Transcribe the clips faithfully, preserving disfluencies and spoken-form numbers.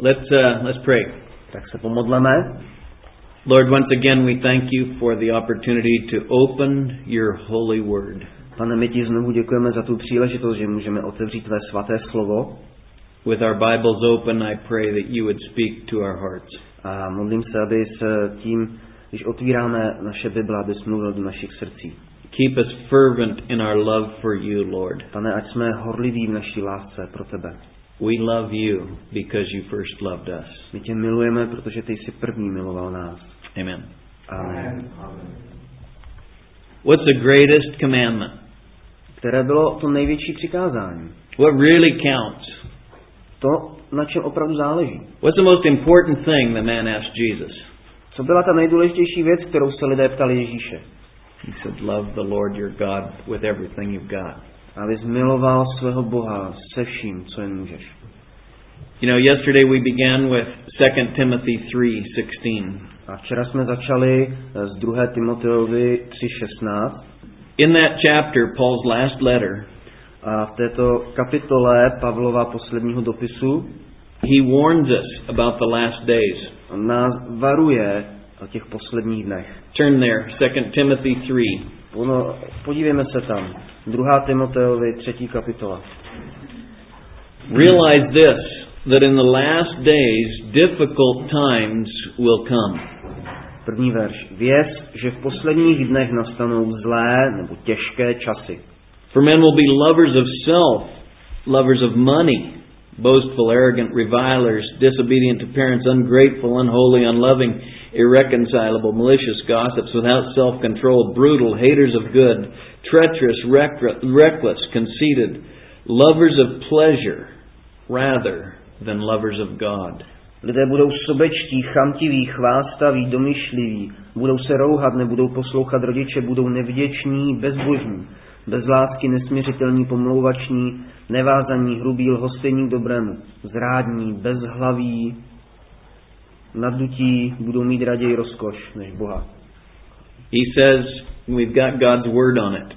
let's uh, let's pray. Tak se pomodleme. Lord, once again we thank you for the opportunity to open your holy word. Pane, my ti znovu děkujeme za tu příležitost, že můžeme otevřít tvé svaté slovo. With our Bibles open, I pray that you would speak to our hearts. A modlím se, aby s tím, když otvíráme naše Bible, aby mluvil do našich srdcí. Keep us fervent in our love for you, Lord. Pane, ať jsme horliví v naší lásce pro tebe. We love you because you first loved us. My tě milujeme, protože ty jsi první miloval nás. Amen. Amen. What's the greatest commandment? Které bylo to největší přikázání? What really counts? To, na čem opravdu záleží. What's the most important thing the man asked Jesus? Co byla ta nejdůležitější věc, kterou se lidé ptali Ježíše? He said, love the Lord your God with everything you've got. Abys miloval svého Boha se vším, co jen můžeš. You know, yesterday we began with Second Timothy three sixteen. A včera jsme začali z druhé Timoteovi tři šestnáct. In that chapter, Paul's last letter, a v této kapitole Pavlova posledního dopisu, he warns us about the last days. On nás varuje o těch posledních dnech. Turn there, Second Timothy three. Ono, podívejme se tam. druhá Timoteovi třetí kapitola. Realize this, that in the last days difficult times will come. První verš. Věz, že v posledních dnech nastanou zlé nebo těžké časy. For men will be lovers of self, lovers of money, boastful, arrogant, revilers, disobedient to parents, ungrateful, unholy, unloving, irreconcilable, malicious, gossips, without self-control, brutal, haters of good, treacherous, reckless, conceited, lovers of pleasure rather than lovers of God. Lidé budou sobečtí, chamtiví, chvástaví, domyšliví, budou se rouhat, nebudou poslouchat rodiče, budou nevděční, bezbožní, bez lásky, nesměřitelní, pomlouvační, nevázaní, hrubí, lhostejní k dobrému, zrádní, bezhlaví, nadutí, budou mít raději rozkoš než Boha. He says we've got God's word on it.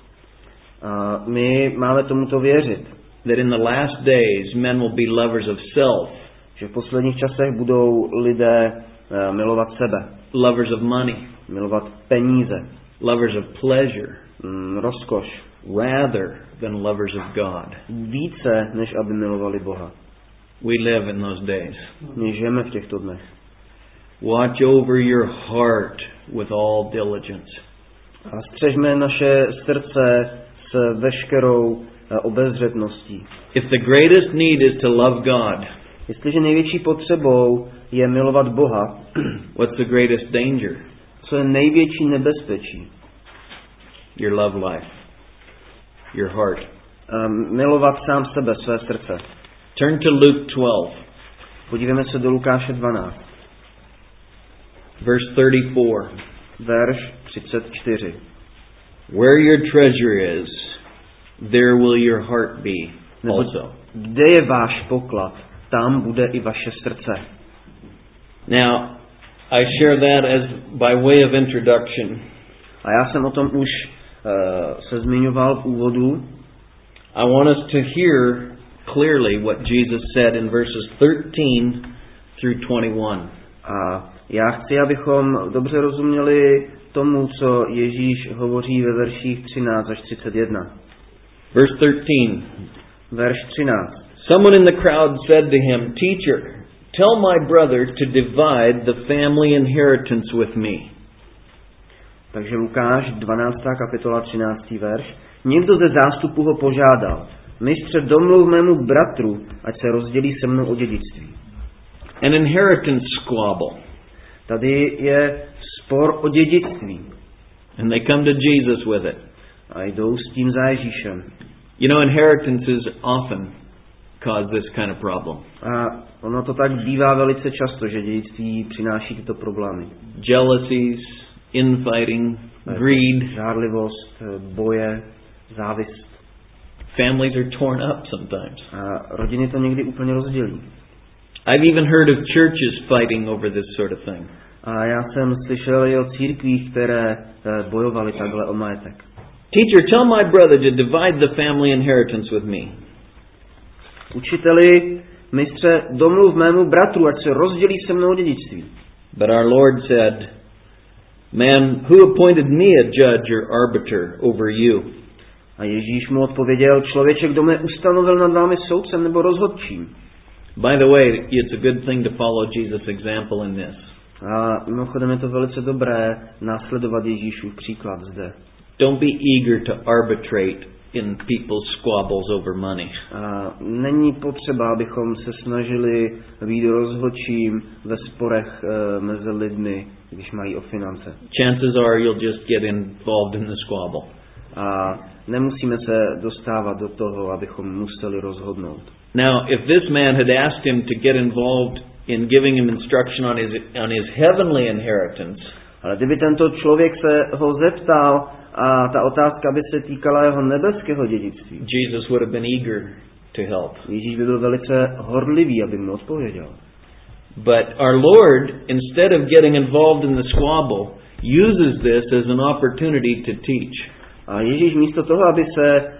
A my máme tomuto věřit. That in the last days men will be lovers of self. Že v posledních časech budou lidé uh, milovat sebe. Lovers of money. Milovat peníze. Lovers of pleasure. Mm, rozkoš. Rather than lovers of God. Více, než aby milovali Boha. We live in those days. My žijeme v těchto dnech. Watch over your heart with all diligence. A střežme naše srdce s veškerou uh, obezřetností. If the greatest need is to love God, jestliže největší potřebou je milovat Boha, what's the greatest danger? Co je největší nebezpečí? Your love life. Your heart. Um, milovat sám sebe, své srdce. Turn to Luke twelve. Podívejme se do Lukáše dvanáct. Verse thirty-four. Verš třicet čtyři. Where your treasure is, there will your heart be also. Kde je váš poklad, tam bude i vaše srdce. Now, I share that as by way of introduction. A já jsem o tom už uh, se zmiňoval v úvodu. I want us to hear clearly what Jesus said in verses thirteen through twenty-one. A já chci, abychom dobře rozuměli tomu, co Ježíš hovoří ve verších třináct až třicet jedna. Verse thirteen. Verš třináct. Someone in the crowd said to him, "Teacher, tell my brother to divide the family inheritance with me." Takže Lukáš, dvanáctá kapitola, třináctý verš. Někdo ze zástupu ho požádal: Mistře, domluv mému bratru, ať se rozdělí se mnou o dědictví. An inheritance squabble. Tady je spor o dědictví. And they come to Jesus with it. A jdou s tím za Ježíšem. You know, inheritances often cause this kind of problem. A ono to tak bývá velice často, že dědictví přináší tyto problémy. Jealousies, infighting, greed, žárlivost, boje, závist. Families are torn up sometimes. A rodiny to někdy úplně rozdělí. I've even heard of churches fighting over this sort of thing. A já jsem slyšel i o církvích, které bojovaly takhle o majetek. Teacher, tell my brother to divide the family inheritance with me. Učiteli, mistře, domluv mému bratru, ať se rozdělí se mnou dědictví. But our Lord said, man, who appointed me a judge or arbiter over you? A Ježíš mu odpověděl, člověče, kdo mne ustanovil nad vámi soudcem nebo rozhodčím. By the way, it's a good thing to follow Jesus' example in this. A mimochodem je to velice dobré následovat Ježíšův příklad zde. Don't be eager to arbitrate in people's squabbles over money. A není potřeba, abychom se snažili být rozhodčím ve sporech e, mezi lidmi, když mají o finance. Chances are you'll just get involved in the squabble. A nemusíme se dostávat do toho, abychom museli rozhodnout. Now, if this man had asked him to get involved in giving him instruction on his on his heavenly inheritance, ale kdyby tento člověk se ho zeptal a ta otázka by se týkala jeho nebeského dědictví, Jesus would have been eager to help. Ježíš by byl velice horlivý, aby mu odpověděl. But our Lord, instead of getting involved in the squabble, uses this as an opportunity to teach. A Ježíš místo toho, aby se e,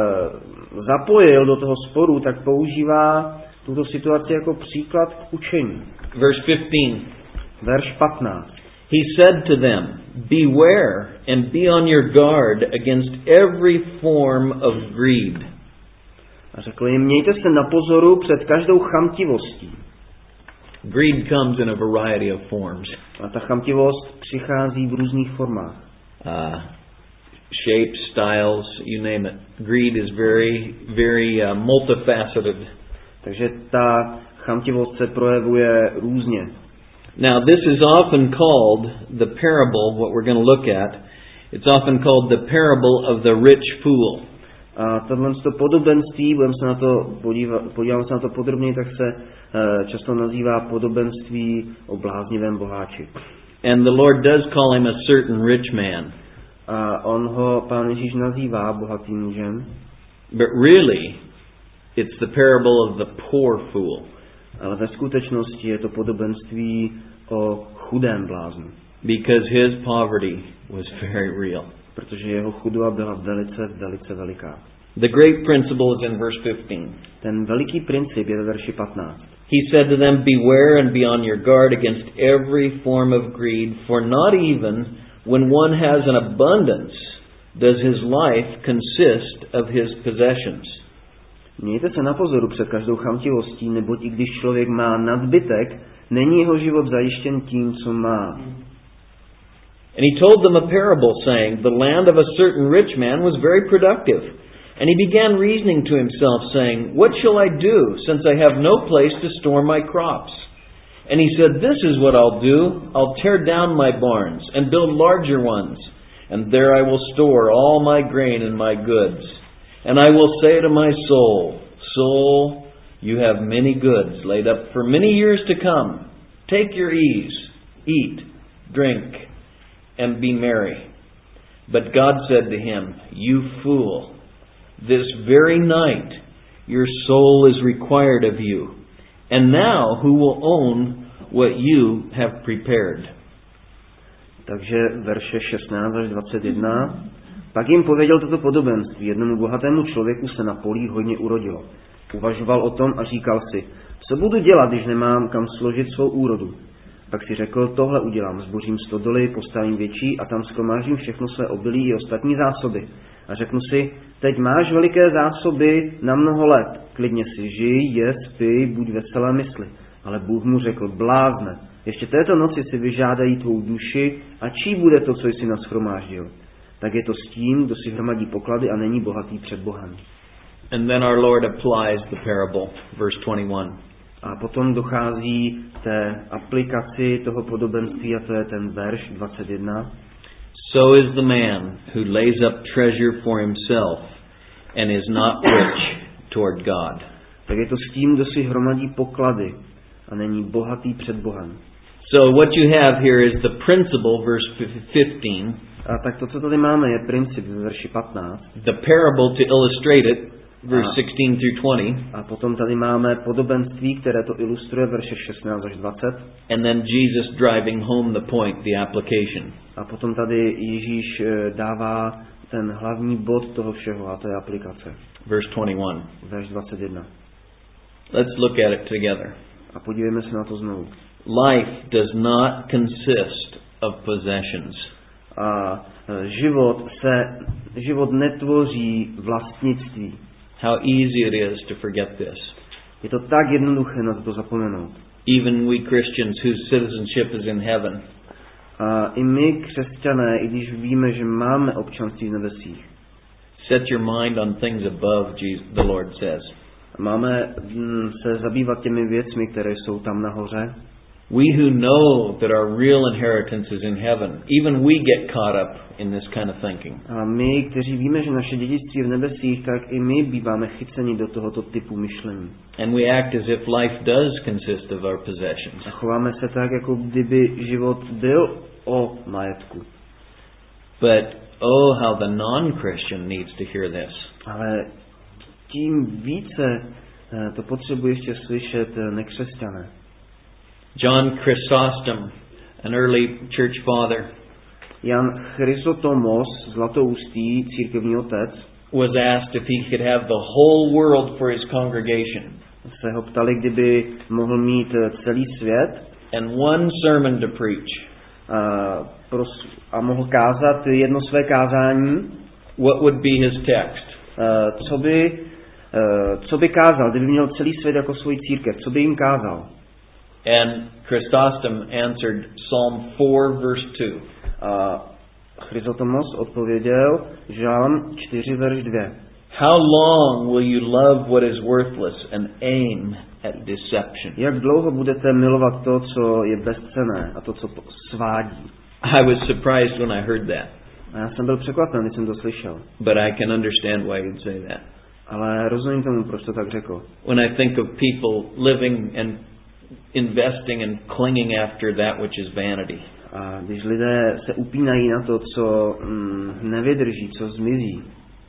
zapojil do toho sporu, tak používá tuto situaci jako příklad k učení. Verse fifteen. Verš patnáct. He said to them, beware and be on your guard against every form of greed. A řekl jim, mějte se na pozoru před každou chamtivostí. Greed comes in a variety of forms. A ta chamtivost přichází v různých formách. Uh, shapes, styles, you name it. Greed is very, very uh, multifaceted. Takže ta chamtivost se projevuje různě. Now, this is often called the parable, what we're going to look at. It's often called the parable of the rich fool. A tohle podobenství, budeme se na to podívat, podíváme se na to podrobněji, tak se uh, často nazývá podobenství o bláznivém boháči. And the Lord does call him a certain rich man. A on ho Pán Ježíš nazývá bohatým mužem. But really, it's the parable of the poor fool. Ale ve skutečnosti je to podobenství o chudém bláznu. Because his poverty was very real. Protože jeho chudoba byla velice, velice veliká. The great principle is in verse fifteen. Ten veliký princip je ve verši patnáct. He said to them, beware and be on your guard against every form of greed, for not even when one has an abundance does his life consist of his possessions. Mějte se na pozoru před každou chamtivostí, neboť i když člověk má nadbytek, není jeho život zajištěn tím, co má. And he told them a parable, saying, the land of a certain rich man was very productive. And he began reasoning to himself, saying, what shall I do, since I have no place to store my crops? And he said, this is what I'll do. I'll tear down my barns and build larger ones, and there I will store all my grain and my goods. And I will say to my soul, soul, you have many goods laid up for many years to come. Take your ease, eat, drink, and be merry. But God said to him, you fool, this very night your soul is required of you. And now who will own what you have prepared? Takže verše šestnáct až dvacet jedna. Pak jim pověděl toto podobenství. Jednomu bohatému člověku se na polích hodně urodilo. Uvažoval o tom a říkal si, co budu dělat, když nemám kam složit svou úrodu. Pak si řekl, tohle udělám, zbořím stodoly, postavím větší a tam shromáždím všechno své obilí i ostatní zásoby. A řeknu si, teď máš veliké zásoby na mnoho let, klidně si žij, jes, pij, buď veselé mysli. Ale Bůh mu řekl, blázne, ještě této noci si vyžádají tvou duši a čí bude to, co jsi nashromáždil. Tak je to s tím, kdo si hromadí poklady a není bohatý před Bohem. And then our Lord applies the parable, verse twenty-one. A potom dochází té aplikaci toho podobenství a to je ten verš dvacet jedna. So is the man who lays up treasure for himself and is not rich toward God. Tak je to s tím, kdo si hromadí poklady a není bohatý před Bohem. So what you have here is the principle, verse fifteen. A tak to, co tady máme, je princip ve verši patnáct. The parable to illustrate it, verse sixteen through twenty. A potom tady máme podobenství, které to ilustruje, verše šestnáct až dvacet. And then Jesus driving home the point, the application. A potom tady Ježíš dává ten hlavní bod toho všeho, a to je aplikace. Verse twenty-one. Verš dvacet jedna. Let's look at it together. A podívejme se na to znovu. Life does not consist of possessions. A život se, život netvoří vlastnictví. How easy it is to forget this. Je to tak jednoduché na to zapomenout. Even we Christians whose citizenship is in heaven. A i my, křesťané, i když víme, že máme občanství v nebesích. Set your mind on things above, Jesus, the Lord says. Máme se zabývat těmi věcmi, které jsou tam nahoře. We who know that our real inheritance is in heaven, even we get caught up in this kind of thinking. A my, kteří víme, že naše dědictví je v nebesích, tak i my býváme chyceni do tohoto typu myšlení. And we act as if life does consist of our possessions. A chováme se tak, jako kdyby život byl o majetku. But oh, how the non-Christian needs to hear this. Ale tím více to potřebuje ještě slyšet nekřesťané. John Chrysostom, an early church father, Jan Chrysotomos, zlatoustý církevní otec, was asked if he could have the whole world for his congregation. Se ho ptali, kdyby mohl mít celý svět and one sermon to preach. A, pros, a mohl kázat jedno své kázání. What would be his text? A, co by Uh, co by kázal, kdyby měl celý svět jako svůj církev, co by jim kázal? And Chrysostom answered Psalm four verse two. A Chrysotomos odpověděl Žálm čtyři verš dva. How long will you love what is worthless and aim at deception? Jak dlouho budete milovat to, co je bezcenné a to, co svádí? I was surprised when I heard that. A já jsem byl překvapen, když jsem to slyšel. But I can understand why you'd say that. Ale rozumím tomu, proč to tak řekl. When I think of people living and investing and clinging after that which is vanity. A když lidé se upínají na to, co mm, nevydrží, co zmizí.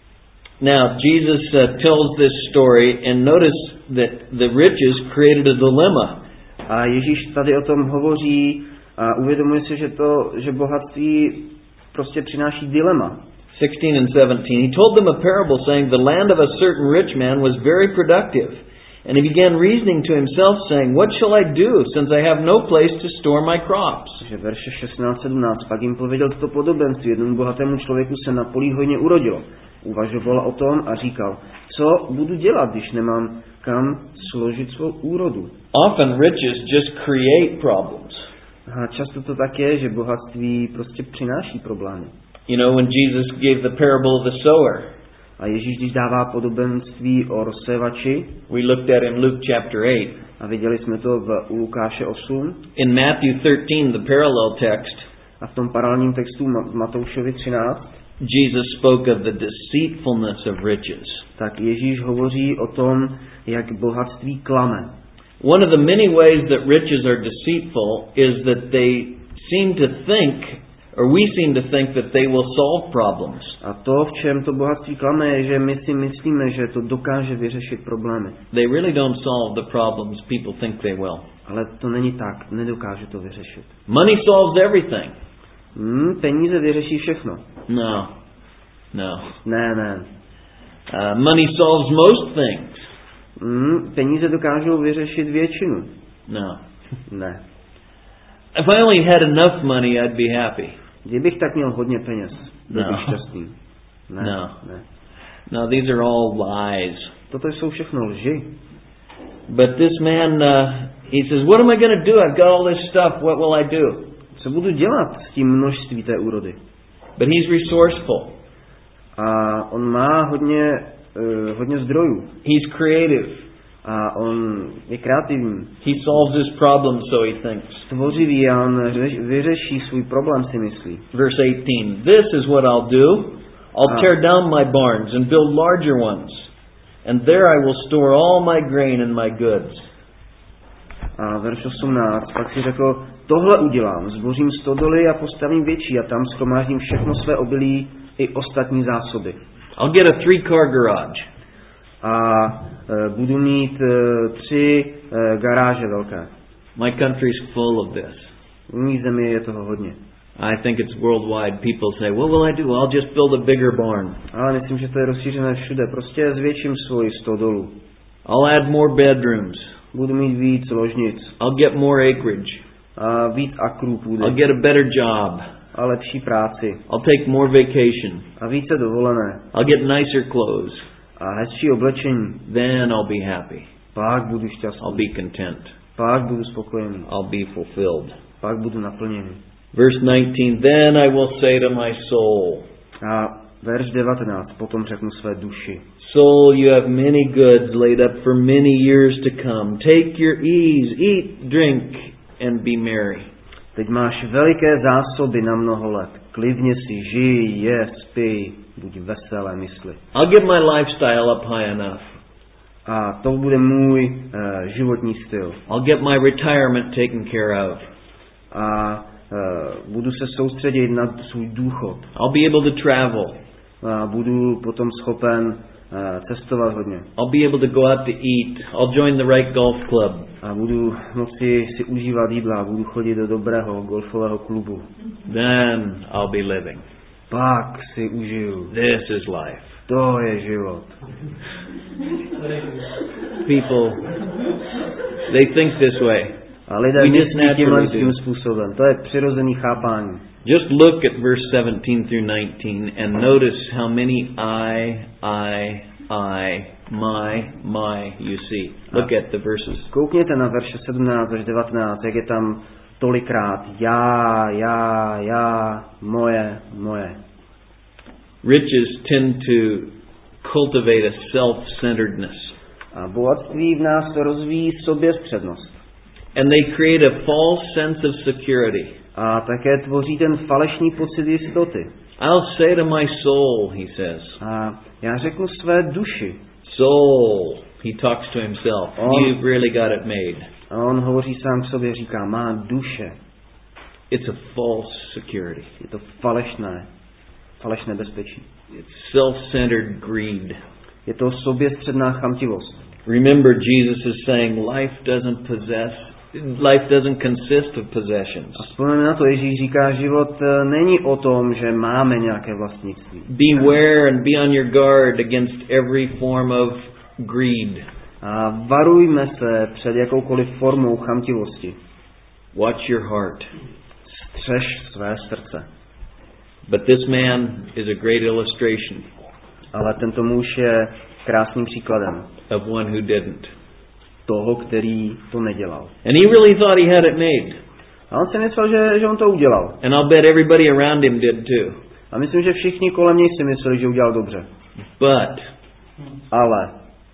Now, Jesus uh, tells this story and notice that the riches created a dilemma. A Ježíš tady o tom hovoří a uvědomuje si, že to, že bohatství prostě přináší dilema. sixteen and seventeen. He told them a parable saying, the land of a certain rich man was very productive. And he began reasoning to himself saying, what shall I do since I have no place to store my crops? Takže verše šestnáct sedmnáct. Pak jim pověděl toto podobenství. Jednomu bohatému člověku se na polích hojně urodilo. Uvažoval o tom a říkal, co budu dělat, když nemám kam složit svou úrodu. Often riches just create problems. A často to tak je, že bohatství prostě přináší problémy. You know, when Jesus gave the parable of the sower. A Ježíš, když dává podobenství o rozsévači, we looked at in Luke chapter eight. A viděli jsme to v u Lukáše osm. In Matthew thirteen, the parallel text. A v tom paralelním textu v Matoušovi třináct. Jesus spoke of the deceitfulness of riches. Tak Ježíš hovoří o tom, jak bohatství klame. One of the many ways that riches are deceitful is that they seem to think, or we seem to think that they will solve problems. A to, v čem to bohatství klame, je, že my si myslíme, že to dokáže vyřešit problémy. They really don't solve the problems people think they will. Ale to není tak, nedokáže to vyřešit. Money solves everything. Hmm, peníze vyřeší všechno. No. No. Ne, ne. Uh, money solves most things. Hmm, peníze dokážou vyřešit většinu. No. Ne. If I only had enough money, I'd be happy. Kdybych tak měl hodně peněz, byl bych šťastný. Ne, no. ne. No, these are all lies. Toto jsou všechno lži. But this man, uh, he says, what am I going to do? I've got all this stuff. What will I do? Co budu dělat s tím množství té úrody? But he's resourceful. A on má hodně, uh, hodně zdrojů. He's creative. A on je kreativní. He solves his problem, so he thinks. Stvořivý a on vyřeší svůj problém, si myslí. Verse eighteen. This is what I'll do. I'll tear down my barns and build larger ones. And there I will store all my grain and my goods. A verš osmnáct. Pak si řekl, tohle udělám. Zbořím stodoly a postavím větší a tam shromáždím všechno své obilí i ostatní zásoby. I'll get a three-car garage. A e, budu mít e, tři e, garáže velké. My country's full of this. V mý zemi je toho hodně. I think it's worldwide. People say, what will I do? I'll just build a bigger barn. Ale myslím, že to je rozšířené všude. Prostě zvětším svoji stodolu. I'll add more bedrooms. Budu mít víc ložnic. I'll get more acreage. A víc akrů půdy. I'll get a better job. A lepší práci. I'll take more vacation. A více dovolené. I'll get nicer clothes. A hezčí oblečení. Then I'll be happy. Pak budu šťastný. I'll be content. Pak budu spokojený. I'll be fulfilled. Pak budu naplněný. Verse nineteen, then I will say to my soul. A verš devatenáct, potom řeknu své duši. Soul, you have many goods laid up for many years to come. Take your ease, eat, drink, and be merry. Teď máš veliké zásoby na mnoho let. Klidně si žij, je, spí, buď veselé mysli. I'll get my lifestyle up high enough. A to bude můj uh, životní styl. I'll get my retirement taken care of. A uh, budu se soustředit na svůj důchod. I'll be able to travel. A budu potom schopen uh, cestovat hodně. I'll be able to go out to eat. I'll join the right golf club. A budu moci si užívat jídla, budu chodit do dobrého golfového klubu. Then I'll be living. Pak si užiju. This is life. To je život. People, they think this way. A lidé We just myslí tímhle naturally tím do. způsobem. To je přirozený chápání. Just look at verse seventeen through nineteen and notice how many I, I, I, my, my you see. Look at the verses. Koukněte na verše sedmnáct až devatenáct, jak je tam tolikrát já, já, já, moje, moje. Riches tend to cultivate a self-centeredness. A bohatství v nás rozvíjí soběstřednost. And they create a false sense of security. A také tvoří ten falešný pocit jistoty. I'll say to my soul, he says. A já řeknu své duši. Soul, he talks to himself. On- You've really got it made. A on hovoří sám k sobě, říká, má duše. It's a false security. Je to falešné. Falešné bezpečí. It's self-centered greed. Je to soběstředná chamtivost. Remember, Jesus is saying life doesn't possess, life doesn't consist of possessions. A vzpomeňme na to, Ježíš říká, život eh, není o tom, že máme nějaké vlastnictví. Beware and be on your guard against every form of greed. A varujme se před jakoukoliv formou chamtivosti. Watch your heart. Střež své srdce. But this man is a great illustration Ale tento muž je krásným příkladem of one who didn't. toho, který to nedělal. And he really thought he had it made. A on si myslel, že, že on to udělal. And I'll bet everybody around him did too. A myslím, že všichni kolem něj si mysleli, že udělal dobře. But Ale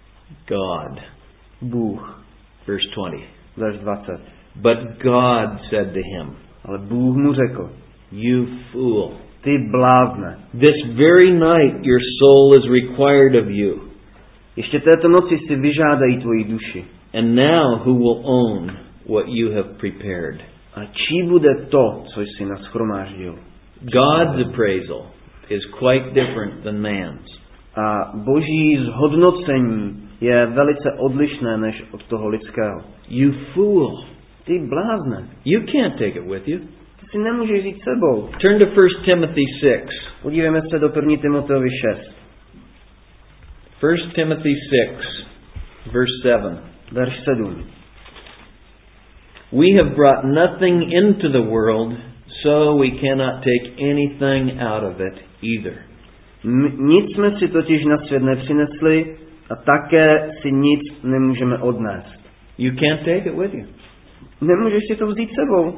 God, Bůh, verse twenty. verš dvacet. But God said to him, Ale Bůh mu řekl, you fool, ty blázne, this very night your soul is required of you. ještě této noci si vyžádají tvoji duši. And now who will own what you have prepared? A čí bude to, co jsi nashromáždil? God's appraisal is quite different than man's. A boží zhodnocení je velice odlišné než od toho lidského. You fool, Ty blázne, you can't take it with you. ty si nemůžeš jít sebou. Turn to First Timothy six. Podívejme se do první Timoteovi šest. First Timothy six, verse seven. Verš sedm. We have brought nothing into the world, so we cannot take anything out of it either. M- nic jsme si totiž na svět nepřinesli a také si nic nemůžeme odnést. You can't take it with you. Nemůžeš si to vzít sebou.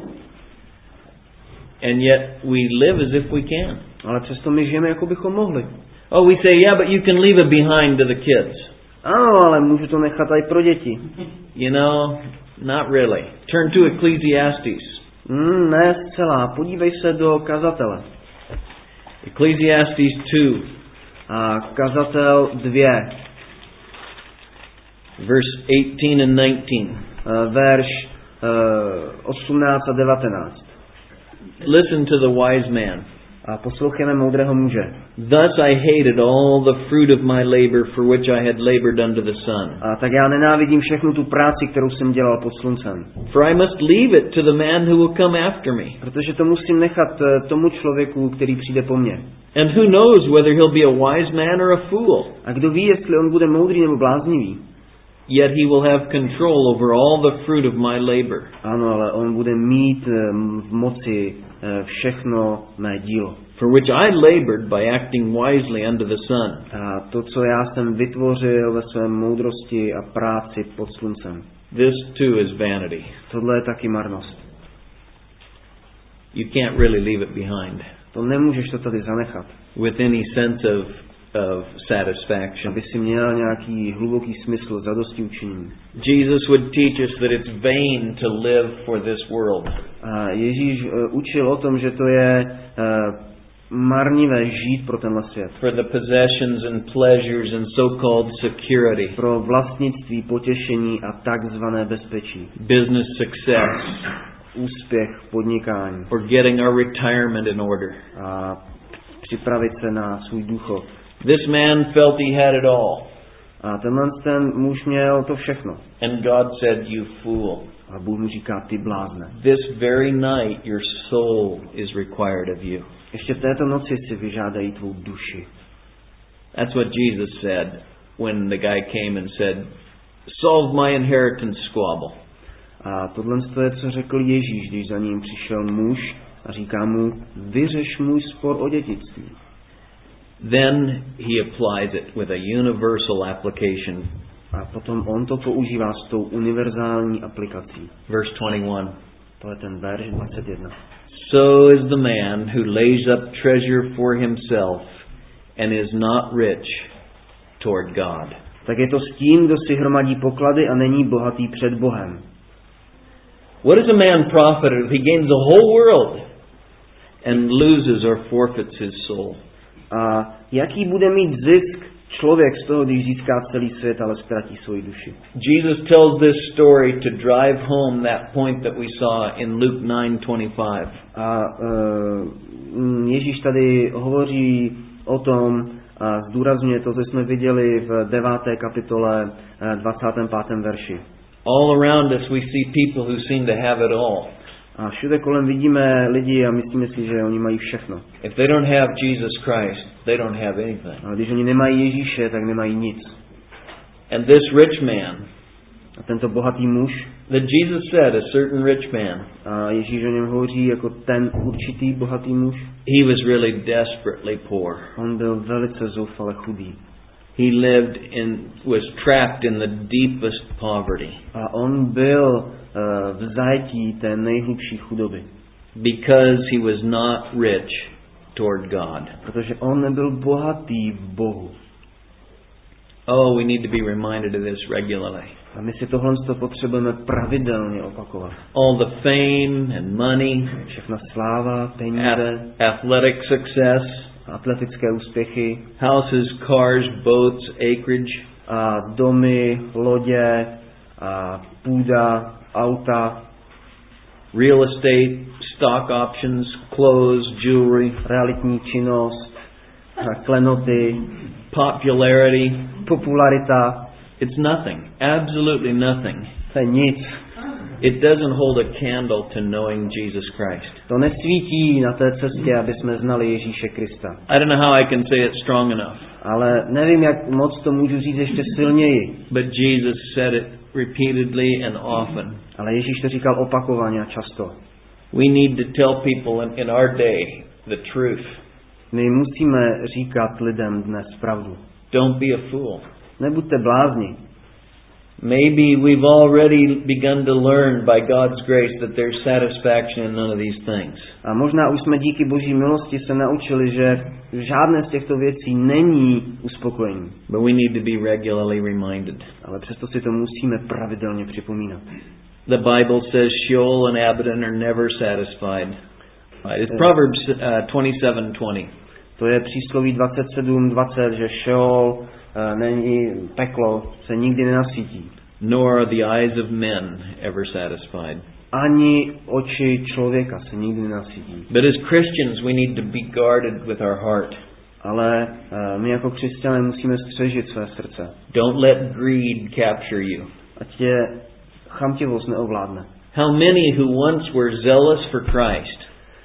And yet we live as if we can. Ale přesto my žijeme, jako bychom mohli. Oh, we say, yeah, but you can leave it behind to the kids. Ano, ale můžu to nechat i pro děti. You know, not really. Turn to Ecclesiastes. Hmm, ne zcela. Podívej se do kazatele. Ecclesiastes two, A kazatel dva, verse eighteen and nineteen. uh, verš uh, osmnáct a devatenáct. Listen to the wise man. A poslouchejme moudrého muže. Thus I hated all the fruit of my labor for which I had labored under the sun. A tak já nenávidím všechnu tu práci, kterou jsem dělal pod sluncem. For I must leave it to the man who will come after me. Protože to musím nechat uh, tomu člověku, který přijde po mně. And who knows whether he'll be a wise man or a fool. A kdo ví, jestli on bude moudrý nebo bláznivý. yet he will have control over all the fruit of my labor. Ano, ale on bude mít v moci všechno mé dílo. For which I labored by acting wisely under the sun. A to, co já jsem vytvořil ve své moudrosti a práci pod sluncem. This too is vanity. Tohle je taky marnost. You can't really leave it behind. To nemůžeš to tady zanechat. With any sense of, of satisfaction. Aby si měl nějaký hluboký smysl zadostiučinění. Jesus would teach us that it's vain to live for this world. A Ježíš uh, učil o tom, že to je uh, marnivé žít pro tenhle svět. For the possessions and pleasures and so-called security. Pro vlastnictví, potěšení a takzvané bezpečí. Business success. Úspěch v podnikání. Or getting our retirement in order. A připravit se na svůj důchod. This man felt he had it all. A tenhle ten muž měl to všechno. And God said, you fool. A Bůh mu říká, ty blázne. This very night your soul is required of you. Ještě této noci si vyžádají tvou duši. That's what Jesus said when the guy came and said, solve my inheritance squabble. A tohle je, co řekl Ježíš, když za ním přišel muž a říká mu, vyřeš můj spor o dědictví. Then he applies it with a universal application. A potom on to používá s tou univerzální aplikací. Verse twenty-one. To je ten verš dvacet jedna. So is the man who lays up treasure for himself and is not rich toward God. Tak je to s tím, kdo si hromadí poklady a není bohatý před Bohem. What does a man profit if he gains the whole world and loses or forfeits his soul? A jaký bude mít zisk člověk z toho, když získá celý svět, ale ztratí svoji duši? Jesus tells this story to drive home that point that we saw in Luke nine twenty-five. A uh, Ježíš tady hovoří o tom a zdůrazňuje to, co jsme viděli v deváté kapitole dvacátém pátém verši. All around us we see people who seem to have it all. A všude kolem vidíme lidi a myslíme si, že oni mají všechno. If they don't have Jesus Christ, they don't have anything. A když oni nemají Ježíše, tak nemají nic. And this rich man, a tento bohatý muž, that Jesus said, a certain rich man, a Ježíš o něm hovoří jako ten určitý bohatý muž, he was really desperately poor. On byl velice zoufale chudý. He lived in, was trapped in the deepest poverty. A on byl uh, v zajetí té nejhlubší chudoby. Because he was not rich toward God. Protože on nebyl bohatý v Bohu. Oh, we need to be reminded of this regularly. A my si tohle potřebujeme pravidelně opakovat. All the fame and money, všechna sláva, peníze, athletic success, atletické úspěchy, houses, cars, boats, acreage, a domy, lodě, a půda, auta, real estate, stock options, clothes, jewelry, realitní činnost, klenoty, popularity, popularita. It's nothing. Absolutely nothing. To je nic. It doesn't hold a candle to knowing Jesus Christ. To nesvítí na té cestě, aby jsme znali Ježíše Krista. I don't know how I can say it strong enough. Ale nevím, jak moc to můžu říct ještě silněji. But Jesus said it repeatedly and often. Ale Ježíš to říkal opakovaně a často. We need to tell people in, in our day the truth. My musíme říkat lidem dnes pravdu. Don't be a fool. Nebuďte blázni. Maybe we've already begun to learn by God's grace that there's satisfaction in none of these things. A možná už jsme díky Boží milosti se naučili, že žádné z těchto věcí není uspokojení. But we need to be regularly reminded. Ale přesto si to musíme pravidelně připomínat. The Bible says Sheol and Abaddon are never satisfied. It's Proverbs uh, twenty-seven twenty. To je přísloví dvacet sedm dvacet, že Sheol uh, není peklo, se nikdy nenasytí. Nor are the eyes of men ever satisfied. Ani oči člověka se nikdy nenasytí. But as Christians we need to be guarded with our heart. Ale uh, my jako křesťané musíme střežit své srdce. Don't let greed capture you. Ať tě chamtivost neovládne. How many who once were zealous for Christ,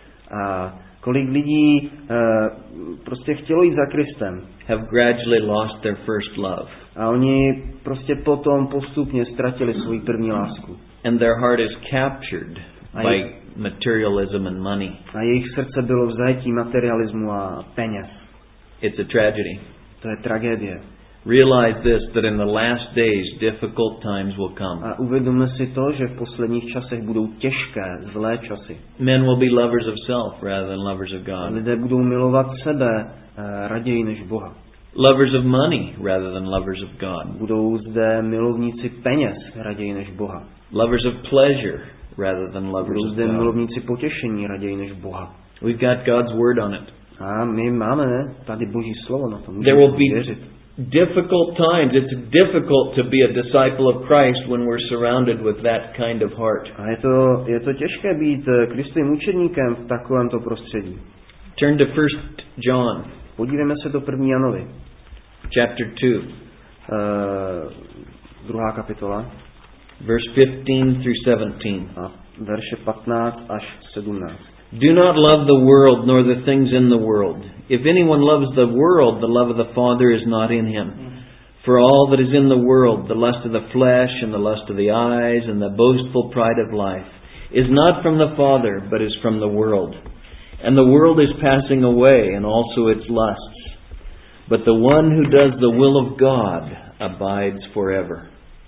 a kolik lidí uh, prostě chtělo jít za Kristem, have gradually lost their first love. A oni prostě potom postupně ztratili svoji první lásku. And their heart is captured A by je- materialism and money. A jejich srdce bylo v zajetí materialismu a peněz. It's a tragedy. To je tragédie. Realize this, that in the last days difficult times will come. A uvědomme si to, že v posledních časech budou těžké, zlé časy. Men will be lovers of self rather than lovers of A God. lidé budou milovat sebe eh, raději než Boha. Lovers of money rather than lovers of God. Budou zde milovníci peněz raději než Boha. Lovers of pleasure rather than lovers Budou of zde God. milovníci potěšení raději než Boha. We've got God's word on it. A my máme tady Boží slovo na to, There můžeme will tomu be věřit. difficult times. It's difficult to be a disciple of Christ when we're surrounded with that kind of heart. A je to, je to těžké být eh, Kristovým učedníkem v takovémto prostředí. Turn to First John, Podívejme se do první Janovi, chapter two, uh, druhá kapitola, verse fifteen through seventeen. a verše patnáct až sedmnáct. Do not love the world nor the things in the world. If anyone loves the world, the love of the Father is not in him. For all that is in the world, the lust of the flesh and the lust of the eyes and the boastful pride of life, is not from the Father, but is from the world. And the world is passing away, and also its lusts. But the one who does the will of God abides forever.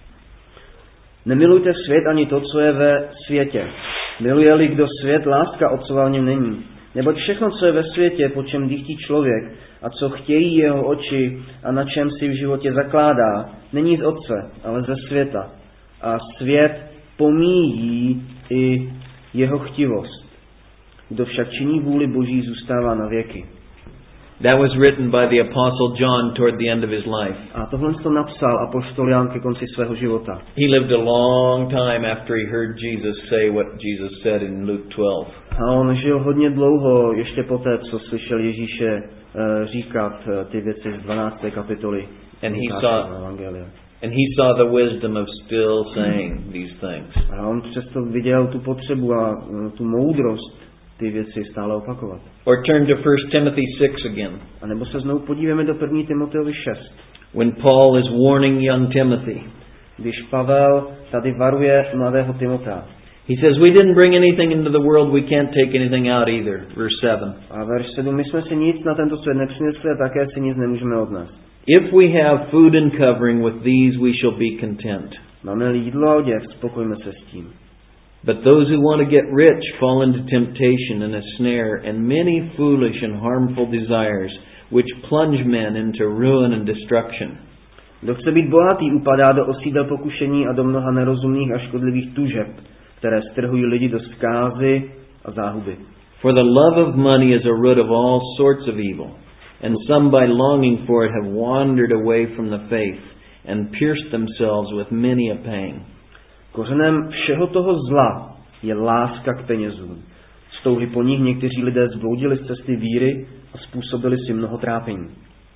Nemilujte svět ani to, co je ve světě. Miluje-li kdo svět, láska Otcova v něm není. Neboť všechno, co je ve světě, po čem dýchtí člověk a co chtějí jeho oči a na čem si v životě zakládá, není z Otce, ale ze světa. A svět pomíjí i jeho chtivost. Kdo však činí vůli Boží, zůstává na věky. That was written by the Apostle John toward the end of his life. A tohle to napsal apoštol Jan ke konci svého života. He lived a long time after he heard Jesus say what Jesus said in Luke twelve. A on žil hodně dlouho, ještě poté, co slyšel Ježíše uh, říkat uh, ty věci z dvanácté kapitoly And he Lukášova saw evangelia. and he saw the wisdom of still saying these things. A on přesto viděl tu potřebu a uh, tu moudrost ty věci stále opakovat. Or turn to First Timothy six again. A nebo se znovu podíváme do první Timoteovi šest. When Paul is warning young Timothy. Když Pavel tady varuje mladého Timotea. He says, we didn't bring anything into the world, we can't take anything out either. Verse seven. A verš sedm, my jsme si nic na tento svět nepřinesli a také si nic nemůžeme odnést. If we have food and covering, with these we shall be content. Máme-li jídlo a oděv, spokojme se s tím. But those who want to get rich fall into temptation and a snare and many foolish and harmful desires, which plunge men into ruin and destruction. Kdo chce být bohatý, upadá do osídel pokušení a do mnoha nerozumných a škodlivých tužeb, které strhují lidi do zkázy a záhuby. For the love of money is a root of all sorts of evil, and some by longing for it have wandered away from the faith and pierced themselves with many a pang. Kořenem všeho toho zla je láska k penězům. Z touhy po nich někteří lidé zbloudili z cesty víry a způsobili si mnoho trápení.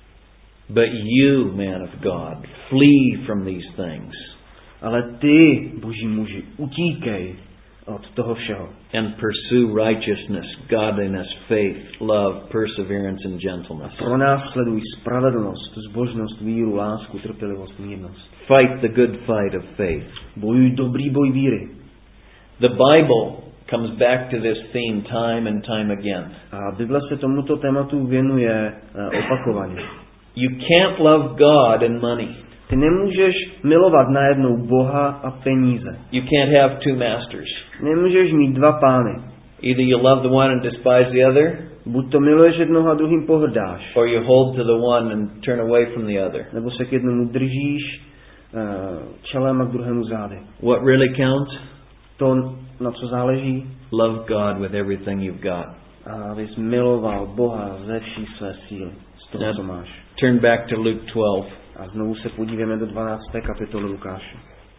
But you, man of God, flee from these things. Ale ty, boží muži, utíkej od toho všeho. And pursue righteousness, godliness, faith, love, perseverance, and gentleness. Pronásleduj spravedlnost, zbožnost, víru, lásku, trpělivost, mírnost. Fight the good fight of faith. Bojuj dobrý boj víry. The Bible comes back to this theme time and time again. A Bible se tomuto tématu věnuje uh, opakovaně. You can't love God and money. Ty nemůžeš milovat najednou Boha a peníze. You can't have two masters. Nemůžeš mít dva pány. Either you love the one and despise the other, Buď to miluješ jednoho a druhým pohrdáš. or you hold to the one and turn away from the other. Nebo se k jednomu držíš uh, čelem a k druhému zády. What really counts? To, na co záleží, Love God with everything you've got. a abys miloval Boha ze vší své síly, z toho, co máš. Turn back to Luke twelve. A znovu se podíváme do dvanácté kapitoly Lukáše.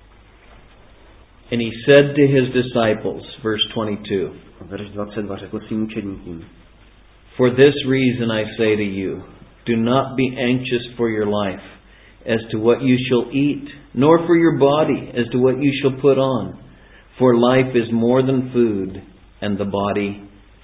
And he said to his disciples, verse twenty-two, A verš dvacet dva řekl svým učedníkům. For this reason I say to you, do not be anxious for your life, as to what you shall eat, nor for your body, as to what you shall put on. For life is more than food, and the body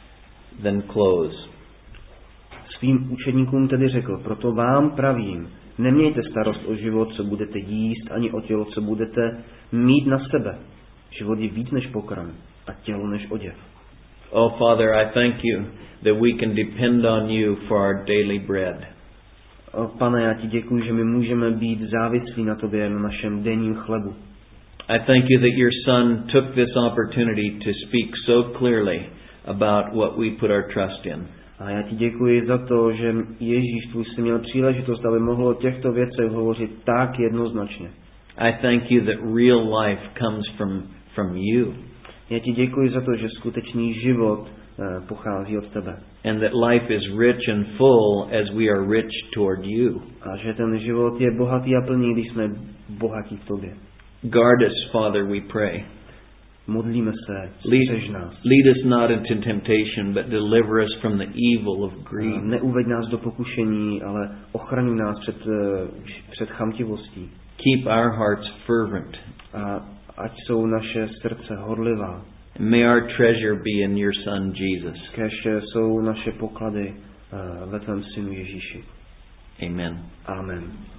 than clothes. Svým učedníkům tedy řekl, proto vám pravím, Nemějte starost o život, co budete jíst, ani o tělo, co budete mít na sebe. Život je víc než pokrm a tělo než oděv. Oh, Father, I thank you that we can depend on you for our daily bread. O, Pane, já ti děkuji, že my můžeme být závislí na tobě, na našem denním chlebu. I thank you that your Son took this opportunity to speak so clearly about what we put our trust in. A já ti děkuji za to, že Ježíš tvůj syn měl příležitost, aby mohl o těchto věcech hovořit tak jednoznačně. I thank you that real life comes from, from you. Já ti děkuji za to, že skutečný život uh, pochází od tebe. And that life is rich and full as we are rich toward you. A že ten život je bohatý a plný, když jsme bohatí v tobě. Guard us, Father, we pray. Modlíme se, Lead, nás. lead us not into temptation, but deliver us from the evil of greed. Neuveď nás do pokušení, ale ochraňuj nás před, před chamtivostí. Keep our hearts fervent. A ať jsou naše srdce horlivá. May our treasure be in your Son, Jesus. Kéž jsou naše poklady ve tvém synu Ježíši. Amen. Amen.